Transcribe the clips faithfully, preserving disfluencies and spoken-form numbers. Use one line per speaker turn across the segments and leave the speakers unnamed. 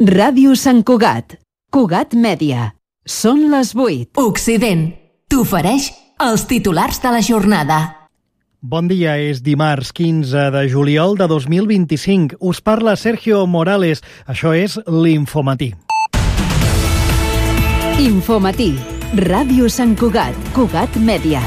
Ràdio Sant Cugat. Cugat Mèdia. Són les vuit.
Occident t'ofereix els titulars de la jornada.
Bon dia, és dimarts quinze de juliol de dos mil vint-i-cinc. Us parla Sergio Morales. Això és l'Infomatí.
Infomatí. Ràdio Sant Cugat. Cugat Mèdia.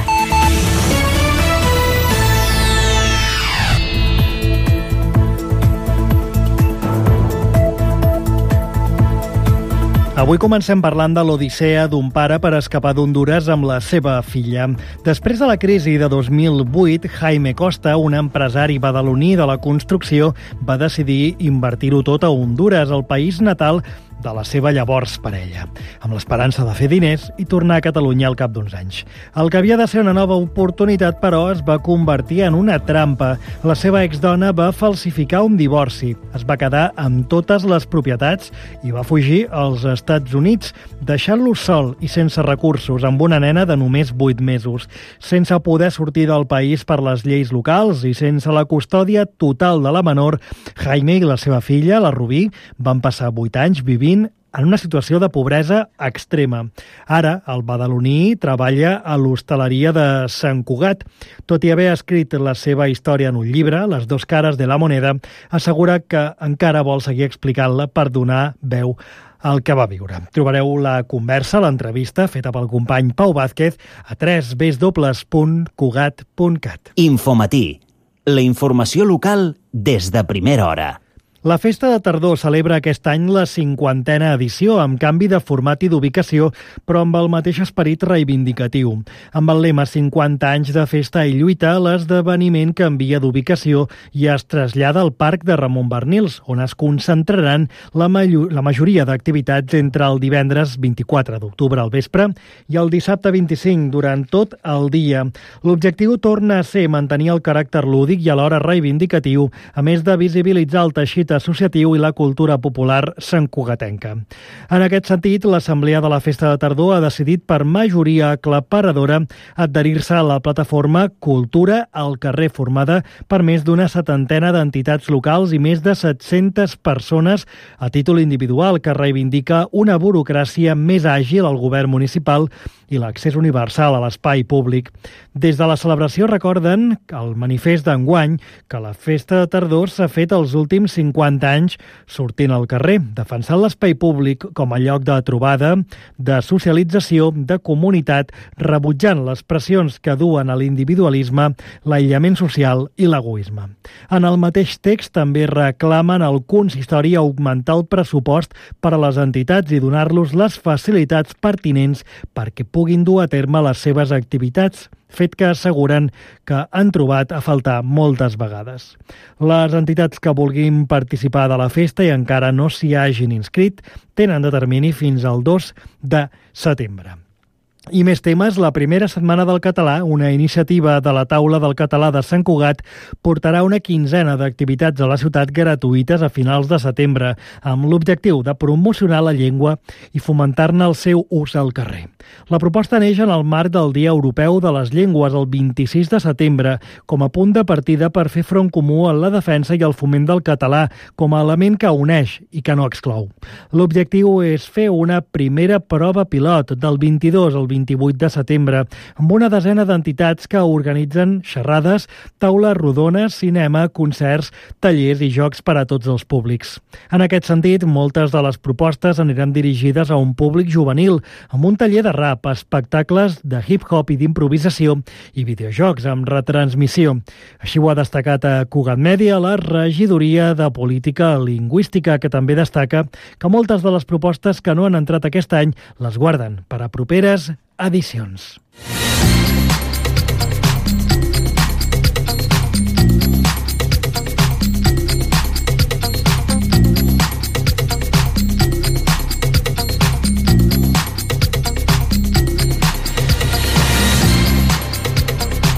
Avui comencem parlant de l'odissea d'un pare per escapar d'Hondures amb la seva filla. Després de la crisi de dos mil vuit, Jaime Costa, un empresari badaloní de la construcció, va decidir invertir-ho tot a Hondures, el país natal de la seva llavors parella, amb l'esperança de fer diners i tornar a Catalunya al cap d'uns anys. El que havia de ser una nova oportunitat, però, es va convertir en una trampa. La seva exdona va falsificar un divorci, es va quedar amb totes les propietats i va fugir als Estats Units, deixant-lo sol i sense recursos, amb una nena de només vuit mesos, sense poder sortir del país per les lleis locals i sense la custòdia total de la menor. Jaime i la seva filla, la Rubí, van passar vuit anys vivint en una situació de pobresa extrema. Ara, el badaloní treballa a l'hostaleria de Sant Cugat. Tot i haver escrit la seva història en un llibre, Les dos cares de la moneda, assegura que encara vol seguir explicant-la per donar veu al que va viure. Trobareu la conversa, l'entrevista, feta pel company Pau Vázquez, a w w w punt cugat punt cat.
Infomatí. La informació local des de primera hora.
La Festa de Tardor celebra aquest any la cinquantena edició, amb canvi de format i d'ubicació, però amb el mateix esperit reivindicatiu. Amb el lema cinquanta anys de festa i lluita, l'esdeveniment canvia d'ubicació i es trasllada al Parc de Ramon Barnils, on es concentraran la, major, la majoria d'activitats entre el divendres vint-i-quatre d'octubre al vespre i el dissabte vint-i-cinc durant tot el dia. L'objectiu torna a ser mantenir el caràcter lúdic i alhora reivindicatiu, a més de visibilitzar el teixit associatiu i la cultura popular santcugatenca. En aquest sentit, l'Assemblea de la Festa de Tardor ha decidit per majoria aclaparadora adherir-se a la plataforma Cultura al carrer, formada per més d'una setantena d'entitats locals i més de set-centes persones a títol individual, que reivindica una burocràcia més àgil al govern municipal i l'accés universal a l'espai públic. Des de la celebració recorden el manifest d'enguany que la Festa de Tardor s'ha fet els últims cinquanta anys sortint al carrer, defensant l'espai públic com a lloc de trobada, de socialització, de comunitat, rebutjant les pressions que duen a l'individualisme, l'aïllament social i l'egoisme. En el mateix text també reclamen al consistori augmentar el pressupost per a les entitats i donar-los les facilitats pertinents perquè puguin dur a terme les seves activitats, fet que asseguren que han trobat a faltar moltes vegades. Les entitats que vulguin participar de la festa i encara no s'hi hagin inscrit tenen de termini fins al dos de setembre. I més temes, la primera setmana del català, una iniciativa de la Taula del Català de Sant Cugat, portarà una quinzena d'activitats a la ciutat gratuïtes a finals de setembre, amb l'objectiu de promocionar la llengua i fomentar-ne el seu ús al carrer. La proposta neix en el marc del Dia Europeu de les Llengües, el vint-i-sis de setembre, com a punt de partida per fer front comú en la defensa i el foment del català com a element que uneix i que no exclou. L'objectiu és fer una primera prova pilot del vint-i-dos al vint-i-vuit de setembre, amb una desena d'entitats que organitzen xerrades, taules rodones, cinema, concerts, tallers i jocs per a tots els públics. En aquest sentit, moltes de les propostes aniran dirigides a un públic juvenil, amb un taller de rap, espectacles de hip-hop i d'improvisació i videojocs amb retransmissió. Així ho ha destacat a Cugat Mèdia la regidoria de Política Lingüística, que també destaca que moltes de les propostes que no han entrat aquest any les guarden per a properes edicions.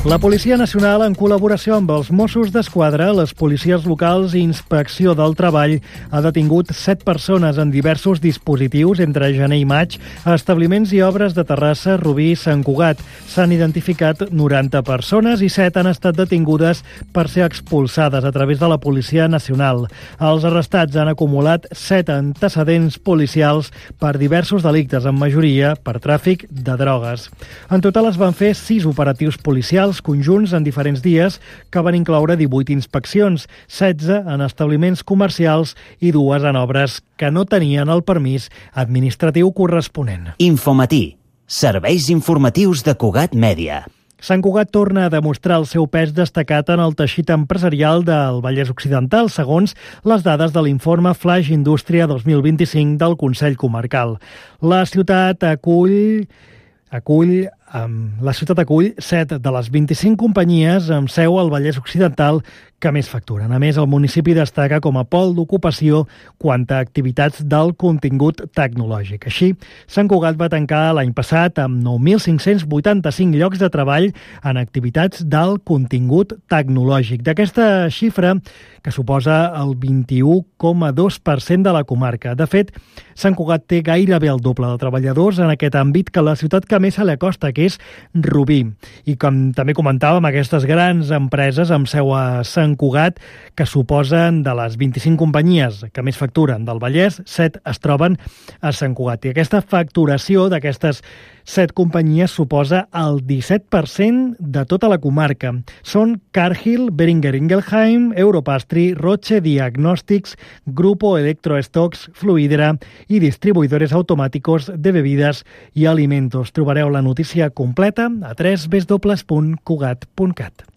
La Policia Nacional, en col·laboració amb els Mossos d'Esquadra, les policies locals i Inspecció del Treball, ha detingut set persones en diversos dispositius entre gener i maig a establiments i obres de Terrassa, Rubí i Sant Cugat. S'han identificat noranta persones i set han estat detingudes per ser expulsades a través de la Policia Nacional. Els arrestats han acumulat set antecedents policials per diversos delictes, en majoria per tràfic de drogues. En total es van fer sis operatius policials conjunts en diferents dies que van incloure divuit inspeccions, setze en establiments comercials i dues en obres que no tenien el permís administratiu corresponent.
Infomatí, serveis informatius de Cugat Mèdia.
Sant Cugat torna a demostrar el seu pes destacat en el teixit empresarial del Vallès Occidental, segons les dades de l'informe Flash Indústria dos mil vint-i-cinc del Consell Comarcal. La ciutat acull... acull Um, la ciutat acull set de les vint-i-cinc companyies amb seu al Vallès Occidental que més facturen. A més, el municipi destaca com a pol d'ocupació quant a activitats del contingut tecnològic. Així, Sant Cugat va tancar l'any passat amb nou mil cinc-cents vuitanta-cinc llocs de treball en activitats del contingut tecnològic. D'aquesta xifra, que suposa el vint-i-u coma dos per cent de la comarca. De fet, Sant Cugat té gairebé el doble de treballadors en aquest àmbit que la ciutat que més se li acosta, que és Rubí. I com també comentàvem, aquestes grans empreses amb seu a Sant Cugat, que suposen de les vint-i-cinc companyies que més facturen del Vallès, set es troben a Sant Cugat. I aquesta facturació d'aquestes set companyies suposa el disset per cent de tota la comarca. Són Cargill, Beringer Ingelheim, Europastry, Roche Diagnóstics, Grupo Electrostocks, Fluidra i distribuïdores automàticos de bebides i alimentos. Trobareu la notícia completa a w w w punt cugat punt cat.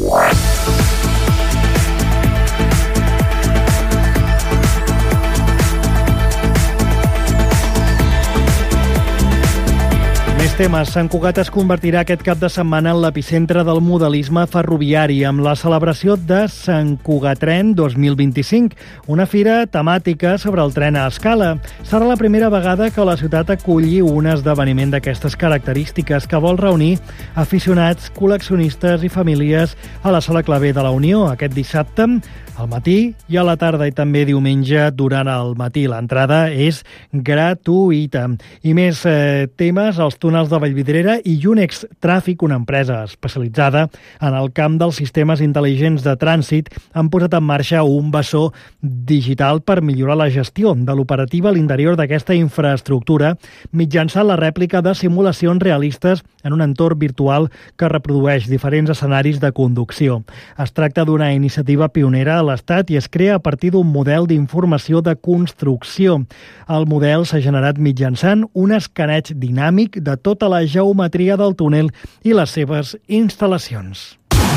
Més temes. Sant Cugat es convertirà aquest cap de setmana en l'epicentre del modelisme ferroviari amb la celebració de Sant Cugatren dos mil vint-i-cinc, una fira temàtica sobre el tren a escala. Serà la primera vegada que la ciutat aculli un esdeveniment d'aquestes característiques que vol reunir aficionats, col·leccionistes i famílies a la Sala Clavé de la Unió aquest dissabte al matí i a la tarda i també diumenge durant el matí. L'entrada és gratuïta. I més eh, temes, els túnels de Vallvidrera i Unex Tràfic, una empresa especialitzada en el camp dels sistemes intel·ligents de trànsit, han posat en marxa un bessó digital per millorar la gestió de l'operativa a l'interior d'aquesta infraestructura mitjançant la rèplica de simulacions realistes en un entorn virtual que reprodueix diferents escenaris de conducció. Es tracta d'una iniciativa pionera a l'Estat i es crea a partir d'un model d'informació de construcció. El model s'ha generat mitjançant un escaneig dinàmic de tota la geometria del túnel i les seves instal·lacions.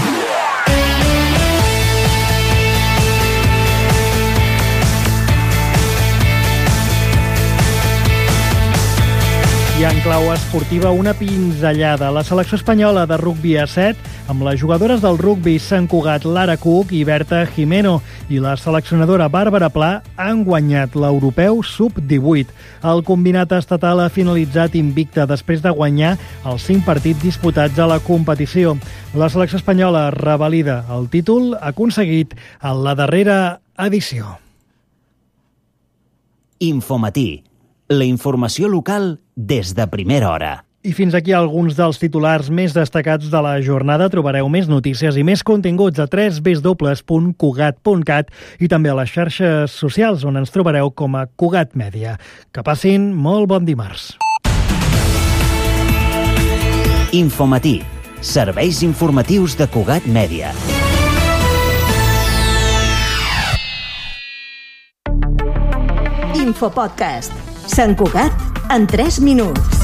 I en clau esportiva, una pinzellada. La selecció espanyola de rugbi a set, amb les jugadores del rugbi Sant Cugat, Lara Cook i Berta Jimeno, i la seleccionadora Bàrbara Pla, han guanyat l'europeu sub divuit. El combinat estatal ha finalitzat invicte després de guanyar els cinc partits disputats a la competició. La selecció espanyola revalida el títol aconseguit en la darrera edició.
Infomatí, la informació local des de primera hora.
I fins aquí alguns dels titulars més destacats de la jornada. Trobareu més notícies i més continguts a w w w punt cugat punt cat i també a les xarxes socials, on ens trobareu com a Cugat Mèdia. Que passin molt bon dimarts.
Infomatí, serveis informatius de Cugat Mèdia.
Infopodcast. Sant Cugat en tres minuts.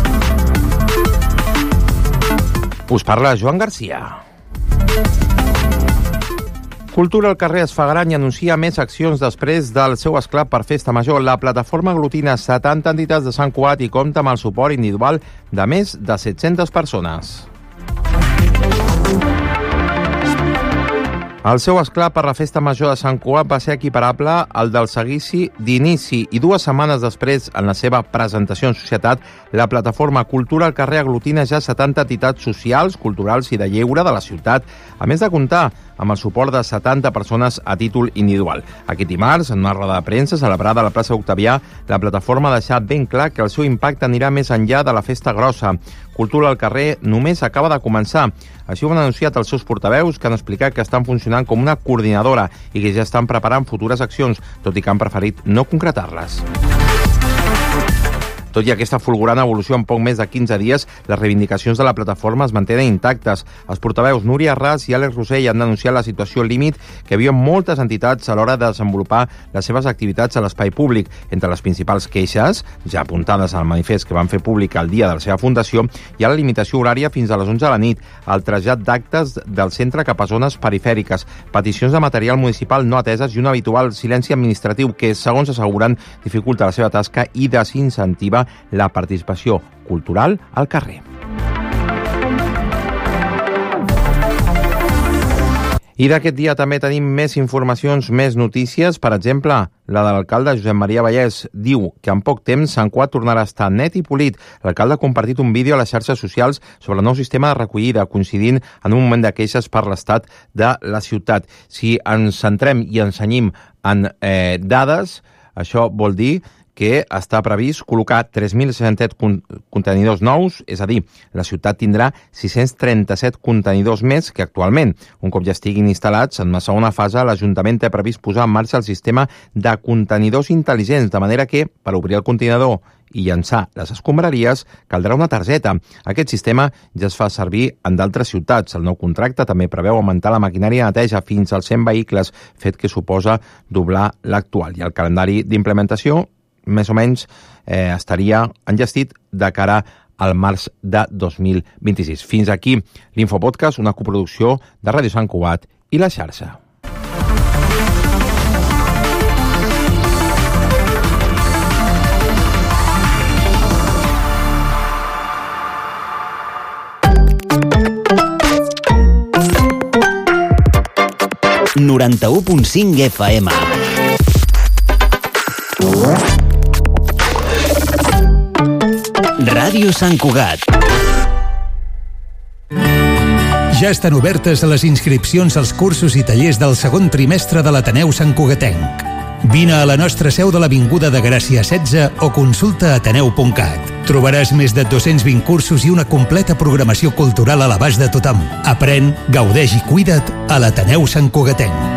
Us parla Joan Garcia. Cultura al carrer es fa gran i anuncia més accions després del seu esclat per Festa Major. La plataforma aglutina setanta entitats de Sant Cugat i compta amb el suport individual de més de set-centes persones. El seu esclat per la Festa Major de Sant Cugat va ser equiparable al del seguici d'inici i dues setmanes després, en la seva presentació en societat, la plataforma Cultura al carrer aglutina ja setanta entitats socials, culturals i de lleure de la ciutat, a més de comptar amb el suport de setanta persones a títol individual. Aquest dimarts, en una roda de premsa celebrada a la plaça Octavià, la plataforma ha deixat ben clar que el seu impacte anirà més enllà de la festa grossa. Cultura al carrer només acaba de començar. Així ho han anunciat els seus portaveus, que han explicat que estan funcionant com una coordinadora i que ja estan preparant futures accions, tot i que han preferit no concretar-les. Tot i aquesta fulgurant evolució en poc més de quinze dies, les reivindicacions de la plataforma es mantenen intactes. Els portaveus Núria Ras i Àlex Rossell han denunciat la situació límit que viuen moltes entitats a l'hora de desenvolupar les seves activitats a l'espai públic. Entre les principals queixes, ja apuntades al manifest que van fer públic el dia de la seva fundació, hi ha la limitació horària fins a les onze de la nit, el trasllat d'actes del centre cap a zones perifèriques, peticions de material municipal no ateses i un habitual silenci administratiu que, segons asseguren, dificulta la seva tasca i desincentiva la participació cultural al carrer. I d'aquest dia també tenim més informacions, més notícies. Per exemple, la de l'alcalde Josep Maria Vallès diu que en poc temps Sant Cugat tornarà a estar net i polit. L'alcalde ha compartit un vídeo a les xarxes socials sobre el nou sistema de recollida, coincidint en un moment de queixes per l'estat de la ciutat. Si ens centrem i ens cenyim en eh, dades, això vol dir que està previst col·locar tres mil seixanta-set contenidors nous, és a dir, la ciutat tindrà sis-cents trenta-set contenidors més que actualment. Un cop ja estiguin instal·lats, en una segona fase, l'Ajuntament té previst posar en marxa el sistema de contenidors intel·ligents, de manera que, per obrir el contenidor i llançar les escombraries, caldrà una targeta. Aquest sistema ja es fa servir en d'altres ciutats. El nou contracte també preveu augmentar la maquinària de neteja fins als cent vehicles, fet que suposa doblar l'actual. I el calendari d'implementació més o menys eh, estaria enllestit de cara al març de dos mil vint-i-sis. Fins aquí l'Infopodcast, una coproducció de Ràdio Sant Cugat i La Xarxa.
noranta-u punt cinc F M. Ràdio Sant Cugat.
Ja estan obertes les inscripcions als cursos i tallers del segon trimestre de l'Ateneu Sant Cugatenc. Vine a la nostra seu de l'Avinguda de Gràcia setze o consulta ateneu punt cat. Trobaràs més de dos-cents vint cursos i una completa programació cultural a l'abast de tothom. Aprèn, gaudeix i cuida't a l'Ateneu Sant Cugatenc.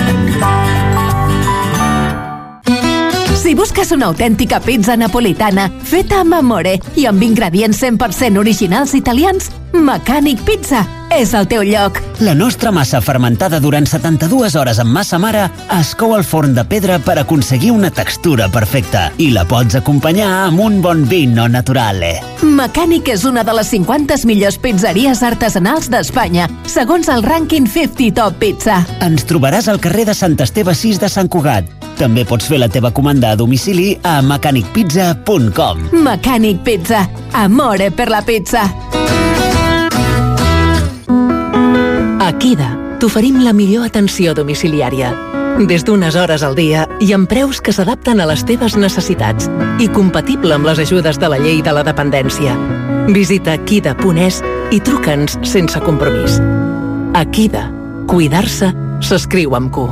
Si busques una autèntica pizza napolitana feta amb amore i amb ingredients cent per cent originals italians, Mecànic Pizza és el teu lloc.
La nostra massa fermentada durant setanta-dues hores amb massa mare es cou al forn de pedra per aconseguir una textura perfecta i la pots acompanyar amb un bon vino naturale.
Mecànic és una de les cinquanta millors pizzeries artesanals d'Espanya, segons el rànquing cinquanta Top Pizza.
Ens trobaràs al carrer de Sant Esteve sis de Sant Cugat. També pots fer la teva comanda a domicili a mecànic pizza punt com.
Mecànic Pizza. Amore per la pizza.
A Kida t'oferim la millor atenció domiciliària. Des d'unes hores al dia i amb preus que s'adapten a les teves necessitats i compatible amb les ajudes de la llei de la dependència. Visita kida punt es i truca'ns sense compromís. A Kida, cuidar-se s'escriu amb Q.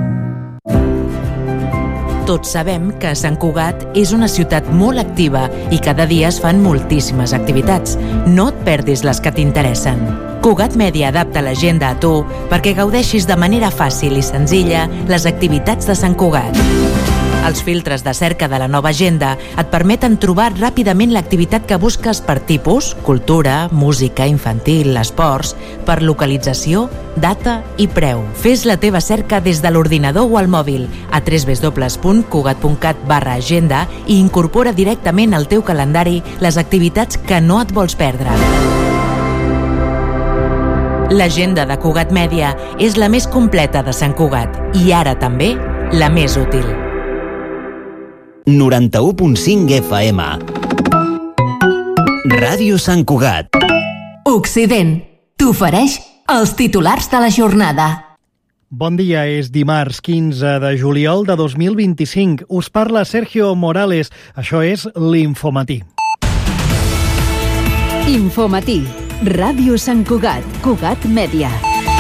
Tots sabem que Sant Cugat és una ciutat molt activa i cada dia es fan moltíssimes activitats. No et perdis les que t'interessen. Cugat Mèdia adapta l'agenda a tu perquè gaudeixis de manera fàcil i senzilla les activitats de Sant Cugat. Els filtres de cerca de la nova agenda et permeten trobar ràpidament l'activitat que busques per tipus, cultura, música, infantil, esports, per localització, data i preu. Fes la teva cerca des de l'ordinador o al mòbil a w w w punt cugat punt cat barra agenda i incorpora directament al teu calendari les activitats que no et vols perdre. L'agenda de Cugat Mèdia és la més completa de Sant Cugat i ara també la més útil.
noranta-u punt cinc F M. Ràdio Sant Cugat.
Occident t'ofereix els titulars de la jornada.
Bon dia, és dimarts quinze de juliol de dos mil vint-i-cinc. Us parla Sergio Morales. Això és l'Infomatí.
Infomatí. Ràdio Sant Cugat. Cugat Mèdia.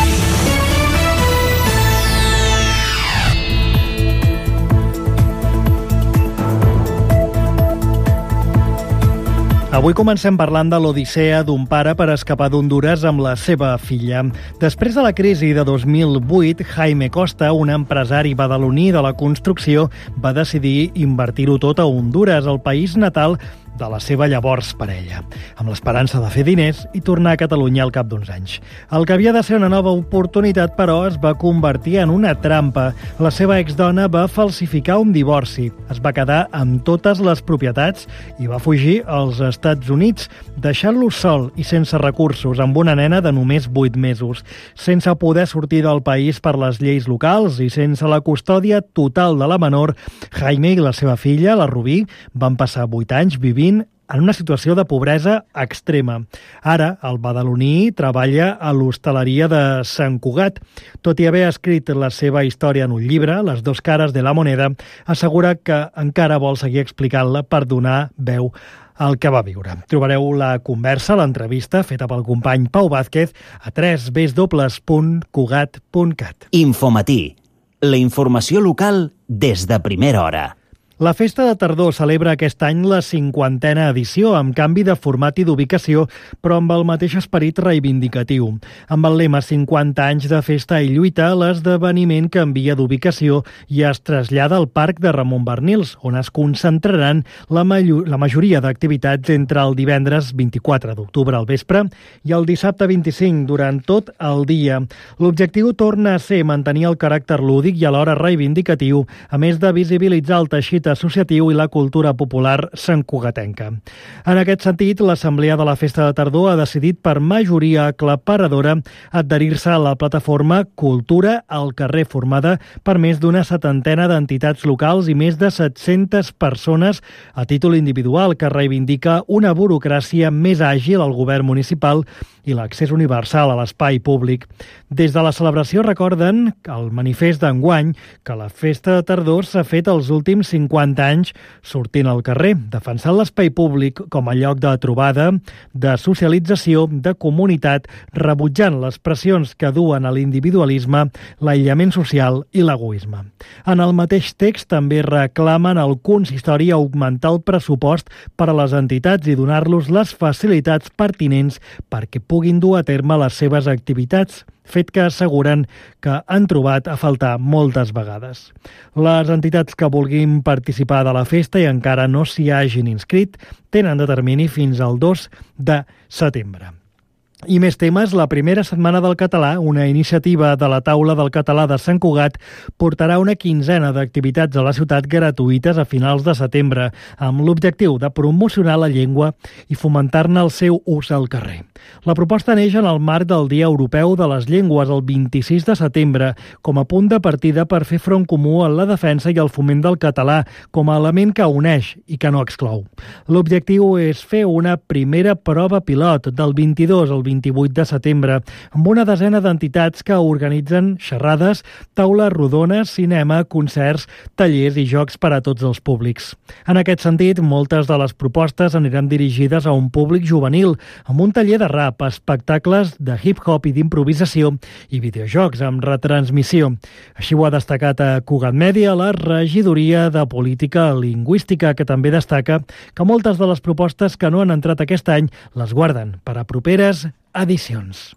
Avui comencem parlant de l'odissea d'un pare per escapar d'Hondures amb la seva filla. Després de la crisi de dos mil vuit, Jaime Costa, un empresari badaloní de la construcció, va decidir invertir-ho tot a Hondures, el país natal de la seva llavors parella, amb l'esperança de fer diners i tornar a Catalunya al cap d'uns anys. El que havia de ser una nova oportunitat, però, es va convertir en una trampa. La seva exdona va falsificar un divorci, es va quedar amb totes les propietats i va fugir als Estats Units, deixant-lo sol i sense recursos, amb una nena de només vuit mesos, sense poder sortir del país per les lleis locals i sense la custòdia total de la menor. Jaime i la seva filla, la Rubí, van passar vuit anys vivint en una situació de pobresa extrema. Ara, el badaloní treballa a l'hostaleria de Sant Cugat. Tot i haver escrit la seva història en un llibre, Les dos cares de la moneda, assegura que encara vol seguir explicant-la per donar veu al que va viure. Trobareu la conversa, l'entrevista, feta pel company Pau Vázquez, a w w w punt cugat punt cat.
Infomatí. La informació local des de primera hora.
La Festa de Tardor celebra aquest any la cinquantena edició, amb canvi de format i d'ubicació, però amb el mateix esperit reivindicatiu. Amb el lema cinquanta anys de festa i lluita, l'esdeveniment canvia d'ubicació i es trasllada al Parc de Ramon Barnils, on es concentraran la, la majoria d'activitats entre el divendres vint-i-quatre d'octubre al vespre i el dissabte vint-i-cinc durant tot el dia. L'objectiu torna a ser mantenir el caràcter lúdic i alhora reivindicatiu, a més de visibilitzar el teixit associatiu i la cultura popular santcugatenca. En aquest sentit, l'Assemblea de la Festa de Tardor ha decidit per majoria aclaparadora adherir-se a la plataforma Cultura al carrer, formada per més d'una setantena d'entitats locals i més de set-centes persones a títol individual, que reivindica una burocràcia més àgil al govern municipal i l'accés universal a l'espai públic. Des de la celebració recorden el manifest d'enguany que la Festa de Tardor s'ha fet els últims cinquanta anys sortint al carrer, defensant l'espai públic com a lloc de trobada, de socialització, de comunitat, rebutjant les pressions que duen a l'individualisme, l'aïllament social i l'egoisme. En el mateix text també reclamen al consistori augmentar el pressupost per a les entitats i donar-los les facilitats pertinents perquè puguin dur a terme les seves activitats, fet que asseguren que han trobat a faltar moltes vegades. Les entitats que vulguin participar de la festa i encara no s'hi hagin inscrit tenen de termini fins al dos de setembre. I més temes, la primera setmana del català, una iniciativa de la Taula del Català de Sant Cugat, portarà una quinzena d'activitats a la ciutat gratuïtes a finals de setembre, amb l'objectiu de promocionar la llengua i fomentar-ne el seu ús al carrer. La proposta neix en el marc del Dia Europeu de les Llengües, el vint-i-sis de setembre, com a punt de partida per fer front comú en la defensa i el foment del català com a element que uneix i que no exclou. L'objectiu és fer una primera prova pilot del vint-i-dos al vint-i-vuit de setembre, amb una desena d'entitats que organitzen xerrades, taules rodones, cinema, concerts, tallers i jocs per a tots els públics. En aquest sentit, moltes de les propostes aniran dirigides a un públic juvenil, amb un taller de rap, espectacles de hip-hop i d'improvisació i videojocs amb retransmissió. Així ho ha destacat a Cugat Mèdia la regidoria de Política Lingüística, que també destaca que moltes de les propostes que no han entrat aquest any les guarden per a properes edicions.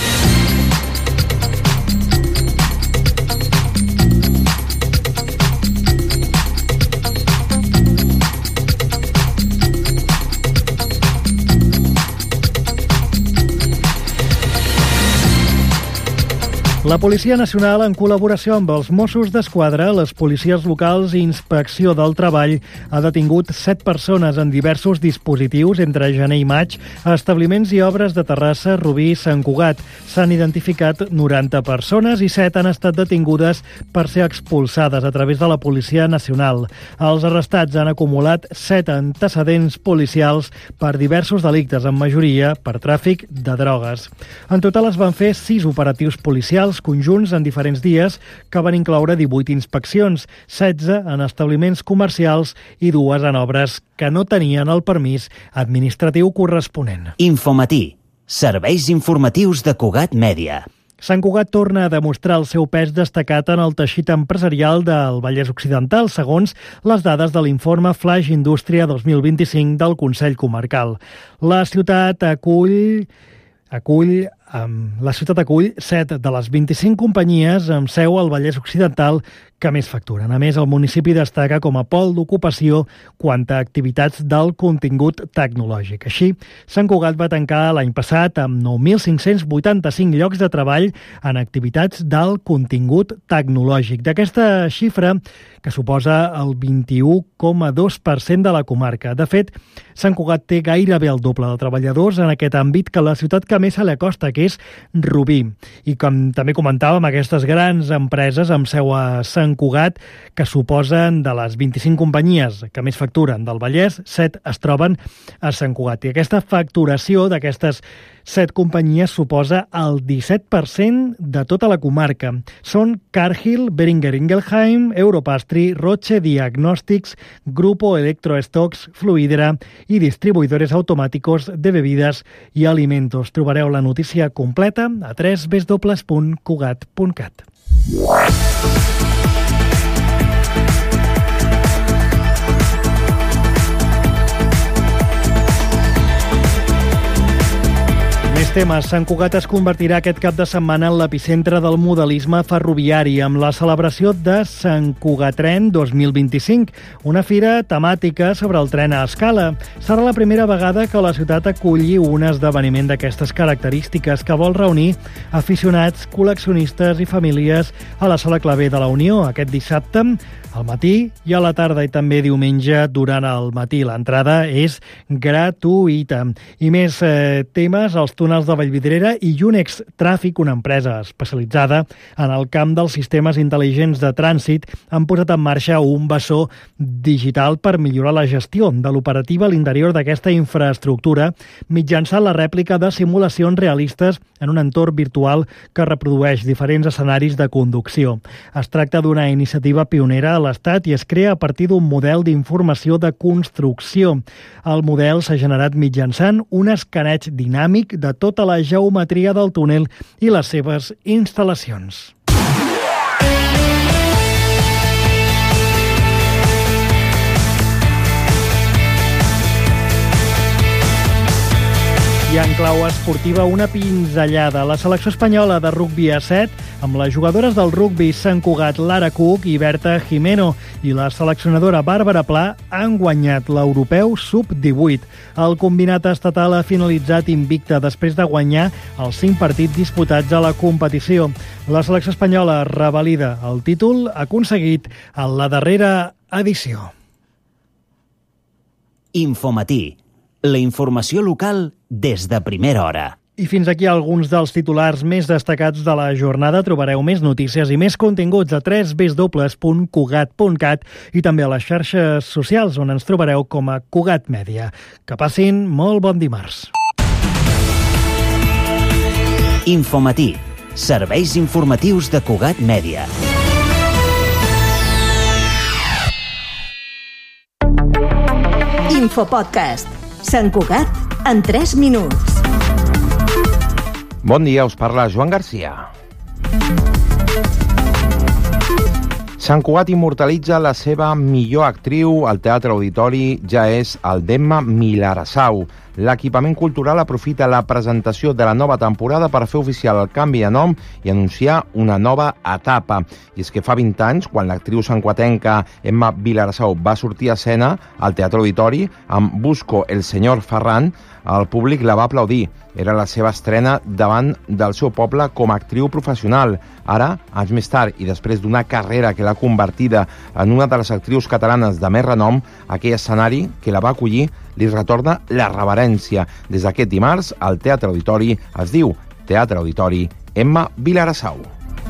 La Policia Nacional, en col·laboració amb els Mossos d'Esquadra, les policies locals i Inspecció del Treball, ha detingut set persones en diversos dispositius entre gener i maig a establiments i obres de Terrassa, Rubí i Sant Cugat. S'han identificat noranta persones i set han estat detingudes per ser expulsades a través de la Policia Nacional. Els arrestats han acumulat set antecedents policials per diversos delictes, en majoria per tràfic de drogues. En total es van fer sis operatius policials comercials conjunts en diferents dies que van incloure divuit inspeccions, setze en establiments comercials i dues en obres que no tenien el permís administratiu corresponent.
Infomatí. Serveis informatius de Cugat Mèdia.
Sant Cugat torna a demostrar el seu pes destacat en el teixit empresarial del Vallès Occidental, segons les dades de l'informe Flash Indústria dos mil vint-i-cinc del Consell Comarcal. La ciutat acull... acull Um, la ciutat acull set de les vint-i-cinc companyies amb seu al Vallès Occidental que més facturen. A més, el municipi destaca com a pol d'ocupació quant a activitats del contingut tecnològic. Així, Sant Cugat va tancar l'any passat amb nou mil cinc-cents vuitanta-cinc llocs de treball en activitats del contingut tecnològic. D'aquesta xifra, que suposa el vint-i-u coma dos per cent de la comarca. De fet, Sant Cugat té gairebé el doble de treballadors en aquest àmbit que la ciutat que més se li acosta, que és Rubí. I com també comentàvem, aquestes grans empreses amb seu a Sant Cugat, que suposen de les vint-i-cinc companyies que més facturen del Vallès, set es troben a Sant Cugat. I aquesta facturació d'aquestes set companyies suposa el disset per cent de tota la comarca. Són Cargill, Beringer Ingelheim, Europastry, Roche Diagnòstics, Grupo Electrostocks, Fluidra i distribuïdores automàticos de bebides i alimentos. Trobareu la notícia completa a w w w punt cugat punt cat. Més temes. Sant Cugat es convertirà aquest cap de setmana en l'epicentre del modelisme ferroviari amb la celebració de Sant Cugatren dos mil vint-i-cinc, una fira temàtica sobre el tren a escala. Serà la primera vegada que la ciutat aculli un esdeveniment d'aquestes característiques que vol reunir aficionats, col·leccionistes i famílies a la Sala Clavé de la Unió aquest dissabte al matí i a la tarda i també diumenge durant el matí. L'entrada és gratuïta. I més eh, temes, els túnels de Vallvidrera i Unex Tràfic, una empresa especialitzada en el camp dels sistemes intel·ligents de trànsit, han posat en marxa un bessó digital per millorar la gestió de l'operativa a l'interior d'aquesta infraestructura mitjançant la rèplica de simulacions realistes en un entorn virtual que reprodueix diferents escenaris de conducció. Es tracta d'una iniciativa pionera a l'Estat i es crea a partir d'un model d'informació de construcció. El model s'ha generat mitjançant un escaneig dinàmic de tota la geometria del túnel i les seves instal·lacions. I en clau esportiva, una pinzellada. La selecció espanyola de rugbi a set, amb les jugadores del rugbi Sant Cugat, Lara Cook i Berta Jimeno, i la seleccionadora Bàrbara Pla han guanyat l'europeu sub divuit. El combinat estatal ha finalitzat invicte després de guanyar els cinc partits disputats a la competició. La selecció espanyola revalida el títol aconseguit en la darrera edició.
Infomatí. La informació local des de primera hora.
I fins aquí alguns dels titulars més destacats de la jornada. Trobareu més notícies i més continguts a w w w punt cugat punt cat i també a les xarxes socials, on ens trobareu com a Cugat Mèdia. Que passin molt bon dimarts.
Infomatí. Serveis informatius de Cugat Mèdia.
Infopodcast. Sant Cugat en tres minuts.
Bon dia, us parla Joan Garcia. Sant Cugat immortalitza la seva millor actriu. Al Teatre Auditori ja és el Demma Milarassau. L'equipament cultural aprofita la presentació de la nova temporada per fer oficial el canvi de nom i anunciar una nova etapa. I és que fa vint anys, quan l'actriu santcuatenca Emma Vilarassau va sortir a escena al Teatre Auditori amb Busco el senyor Ferran, el públic la va aplaudir. Era la seva estrena davant del seu poble com a actriu professional. Ara, anys més tard, i després d'una carrera que l'ha convertida en una de les actrius catalanes de més renom, aquell escenari que la va acollir li retorna la reverència. Des d'aquest dimarts, al Teatre Auditori es diu Teatre Auditori Emma Vilarassau.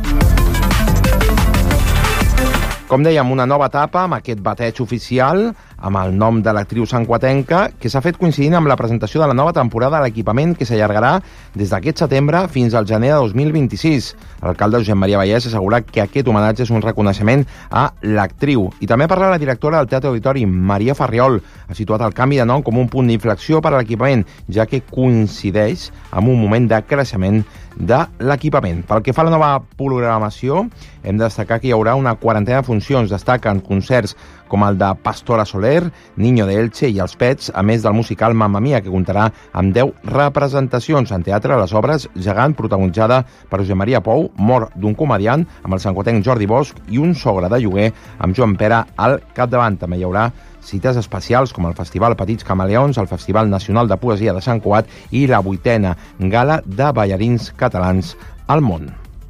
Com dèiem, una nova etapa amb aquest bateig oficial amb el nom de l'actriu santcugatenca, que s'ha fet coincidint amb la presentació de la nova temporada de l'equipament, que s'allargarà des d'aquest setembre fins al gener de dos mil vint-i-sis. L'alcalde Josep Maria Vallès assegura que aquest homenatge és un reconeixement a l'actriu. I també parla la directora del Teatre Auditori, Maria Farriol. Ha situat el canvi de nom com un punt d'inflexió per a l'equipament, ja que coincideix amb un moment de creixement de l'equipament. Pel que fa a la nova programació, hem de destacar que hi haurà una quarantena de funcions. Destaquen concerts com el de Pastora Soler, Niño de Elche i Els Pets, a més del musical Mamma Mia, que comptarà amb deu representacions. En teatre, les obres Gegant, protagonitzada per Josep Maria Pou, Mort d'un comediant, amb el santcugatenc Jordi Bosch, i Un sogre de lloguer, amb Joan Pere al capdavant. També hi haurà cites especials com el Festival Petits Camaleons, el Festival Nacional de Poesia de Sant Cugat i la vuitena Gala de Ballarins Catalans al Món.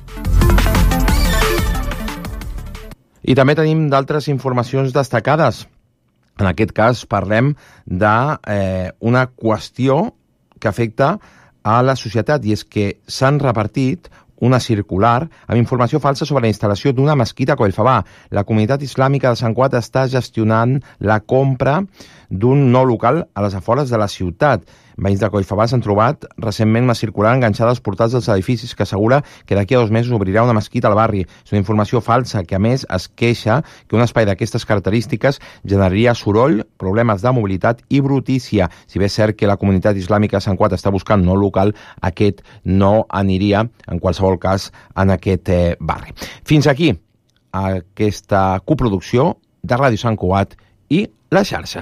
I també tenim d'altres informacions destacades. En aquest cas parlem d'una eh, qüestió que afecta a la societat, i és que s'han repartit una circular amb informació falsa sobre la instal·lació d'una mesquita a Collfabà. La comunitat islàmica de Sant Cugat està gestionant la compra d'un nou local a les afores de la ciutat. Veïns de Collfabà s'han trobat recentment una circular enganxada als portals dels edificis que assegura que d'aquí a dos mesos obrirà una mesquita al barri. És una informació falsa que, a més, es queixa que un espai d'aquestes característiques generaria soroll, problemes de mobilitat i brutícia. Si bé és cert que la comunitat islàmica de Sant Cugat està buscant un nou local, aquest no aniria, en qualsevol cas, en aquest eh, barri. Fins aquí aquesta coproducció de Ràdio Sant Cugat i La Xarxa.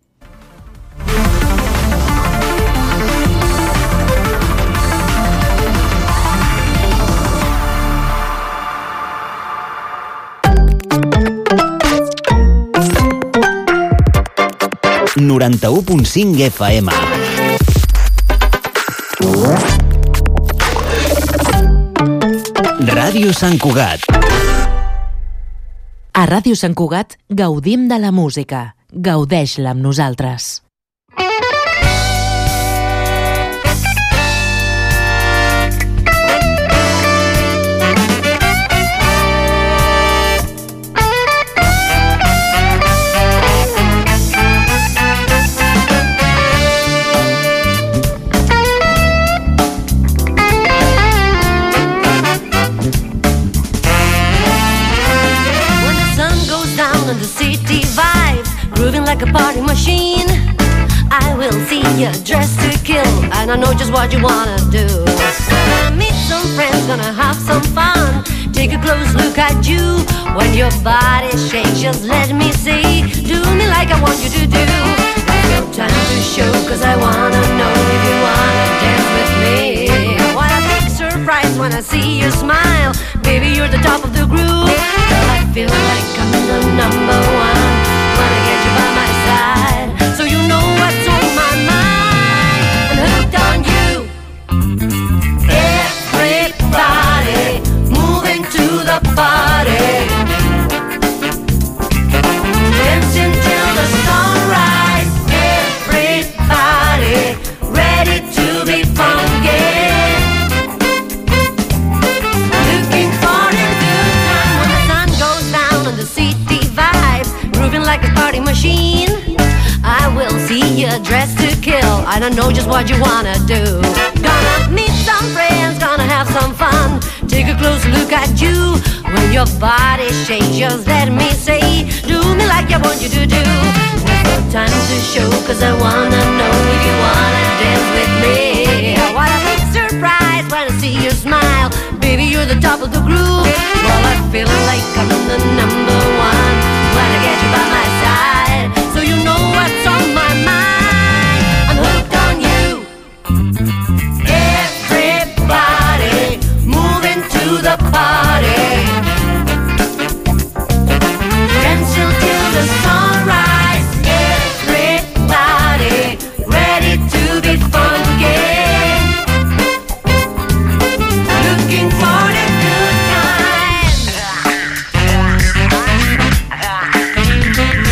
noranta-u punt cinc F M. Ràdio Sant Cugat.
A Ràdio Sant Cugat gaudim de la música. Gaudeix-la amb nosaltres.
Like a party machine, I will see you dressed to kill, and I know just what you wanna do. Gonna meet some friends, gonna have some fun. Take a close look at you. When your body shakes, just let me see. Do me like I want you to do. There's no time to show, cause I wanna know if you wanna dance with me. What a big surprise when I see your smile. Baby, you're the top of the group. Girl, I feel like I'm the number one. Wanna get you by my side, so you know what's on my mind. I'm hooked on you. Everybody moving to the party, dancing till the sunrise. Everybody ready to be funky. Looking for a good time when the sun goes down and the city vibes. Grooving like a party machine, I will see you dressed to kill. I don't know just what you wanna do. Gonna meet some friends, gonna have some fun. Take a close look at you. When your body shakes, just let me say, do me like I want you to do. There's no time to show, cause I wanna know if you wanna dance with me. What a big surprise when I see your smile. Baby, you're the top of the group. Well, I feel like I'm the number one when I get you by my side, so you know what's on my mind. I'm hooked on you. Everybody moving to the party, dancing till the sunrise. Everybody ready to be funky. Looking for a good time.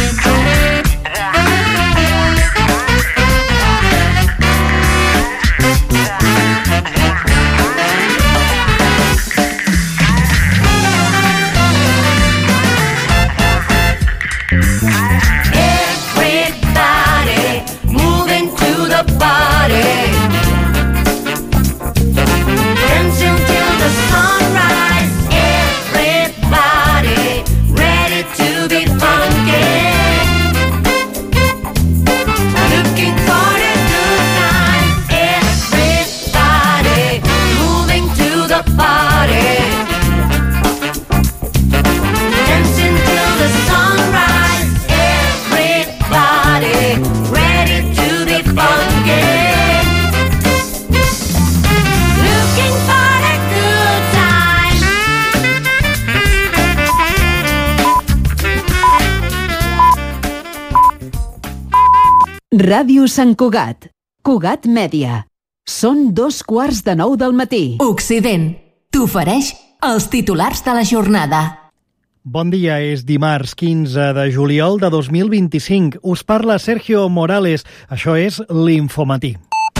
Ràdio Sant Cugat. Cugat Mèdia. Són dos quarts de nou del matí.
Occident t'ofereix els titulars de la jornada.
Bon dia, és dimarts quinze de juliol de dos mil vint-i-cinc. Us parla Sergio Morales. Això és l'Infomatí.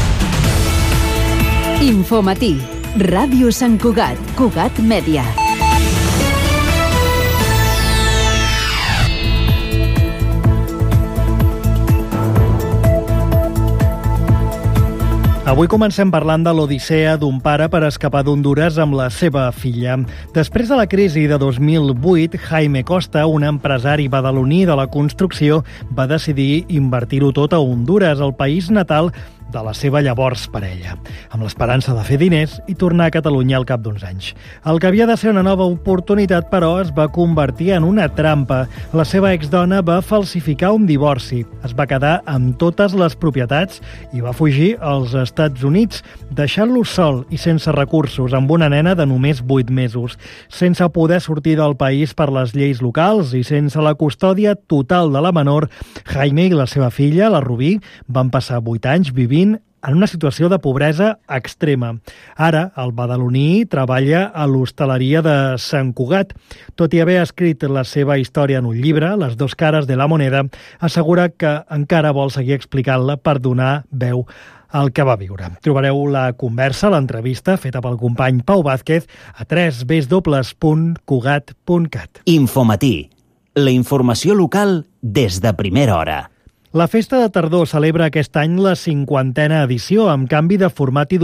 Infomatí. Ràdio Sant Cugat. Cugat Mèdia.
Avui comencem parlant de l'odissea d'un pare per escapar d'Hondures amb la seva filla. Després de la crisi de dos mil vuit, Jaime Costa, un empresari badaloní de la construcció, va decidir invertir-ho tot a Hondures, el país natal de la seva llavors parella, amb l'esperança de fer diners i tornar a Catalunya al cap d'uns anys. El que havia de ser una nova oportunitat, però, es va convertir en una trampa. La seva exdona va falsificar un divorci, es va quedar amb totes les propietats i va fugir als Estats Units, deixant-lo sol i sense recursos, amb una nena de només vuit mesos, sense poder sortir del país per les lleis locals i sense la custòdia total de la menor. Jaime i la seva filla, la Rubí, van passar vuit anys vivint en una situació de pobresa extrema. Ara, el badaloní treballa a l'hostaleria de Sant Cugat. Tot i haver escrit la seva història en un llibre, Les dos cares de la moneda, assegura que encara vol seguir explicant-la per donar veu al que va viure. Trobareu la conversa, l'entrevista, feta pel company Pau Vázquez, a w w w punt cugat punt cat.
Infomatí. La informació local des de primera hora.
La Festa de Tardor celebra aquest any la cinquantena edició, amb canvi de format i